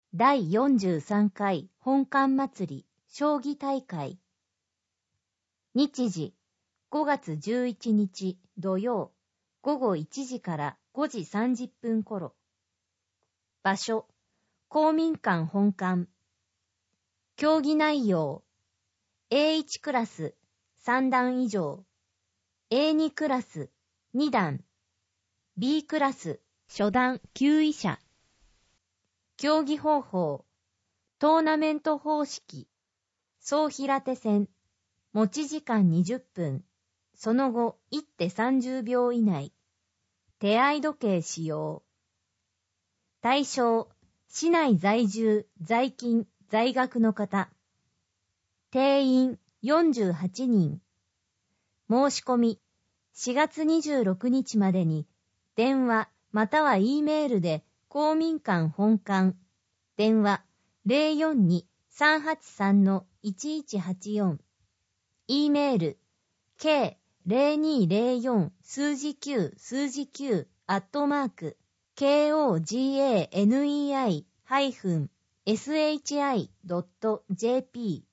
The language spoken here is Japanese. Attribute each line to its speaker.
Speaker 1: 第43回本館祭り将棋大会。日時5月11日土曜午後1時から5時30分頃。場所公民館本館。競技内容 A1 クラス3段以上、A2 クラス2段、B クラス初段9位者。競技方法トーナメント方式、総平手戦、持ち時間20分、その後1手30秒以内、手合時計使用。対象市内在住、在勤、在学の方。定員48人。申し込み4月26日までに電話または E メールで公民館本館電話 042-383-1184 E メール k0204 数字9数字9@koganei-shi.jp